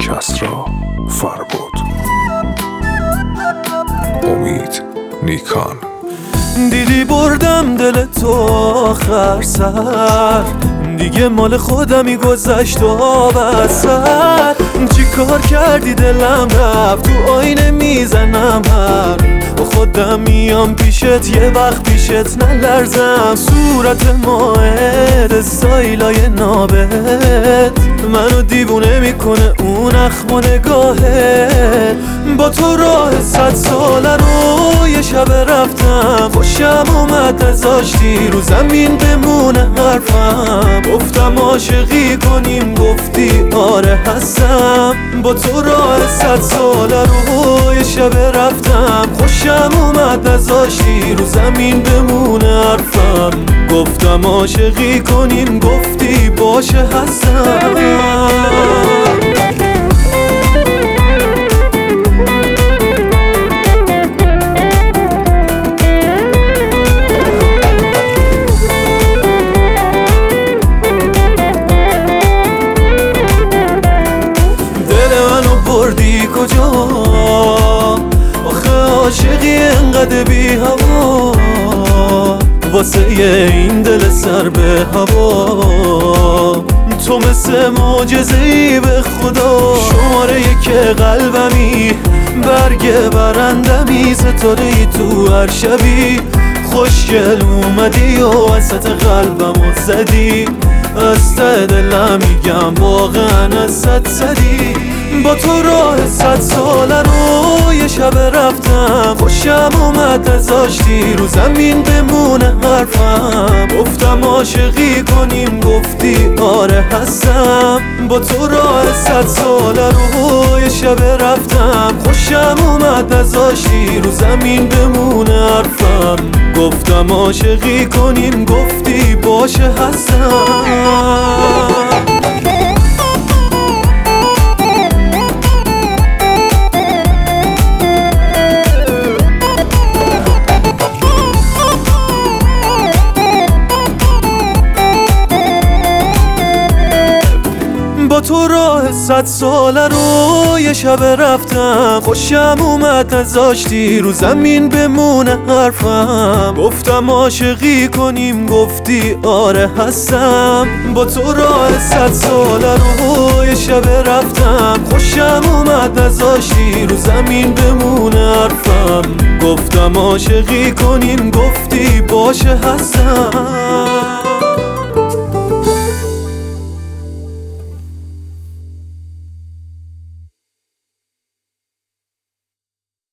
کسرا فربود. امید نیکان. دیدی بردم دل تو آخر سر، دیگه مال خودمی گذشت و بسر. چی کار کردی دلم رفت تو آینه میزنم هر با خودم میام پیشت یه وقت پیشت نلرزم. صورت ماهت استایلای نابت منو دیوونه میکنه اون اخم و نگاهت. با تو راه 100 ساله رو یه شب رفتم، خوشم اومد نذاشتی رو زمین بمونه حرفم. گفتم عاشقی کنیم گفتی آره هستم. با تو راه 100 ساله رو یه شب رفتم، خوشم اومد نذاشتی رو زمین بمونه حرفم. گفتم عاشقی کنیم گفتی باشه هستم. بردی کجا آخه عاشقی انقدر بی هوا، واسه این دل سر به هوا. تو مثل معجزه‌ای به خدا، شماره یک قلبمی، برگ برندمی، ستاره‌ای تو هر شبی. خوشگل اومدی و وسط قلبمو زدی، از ته دلم میگم واقعا از صد صدی. با تو راه 100 ساله رو یه شب رفتم، خوشم اومد نذاشتی رو زمین بمونه حرفم. گفتم عاشقی کنیم گفتی آره هستم. با تو راه 100 ساله رو یه شب رفتم، خوشم اومد نذاشتی رو زمین بمونه حرفم. گفتم عاشقی کنیم گفتی باشه هستم. با تو راه 100 ساله رو یه شب رفتم، خوشم اومد نذاشتی رو زمین بمونه حرفم. گفتم عاشقی کنیم گفتی آره هستم. با تو راه 100 ساله رو یه شب رفتم، خوشم اومد نذاشتی رو زمین بمونه حرفم. گفتم عاشقی کنیم گفتی باشه هستم.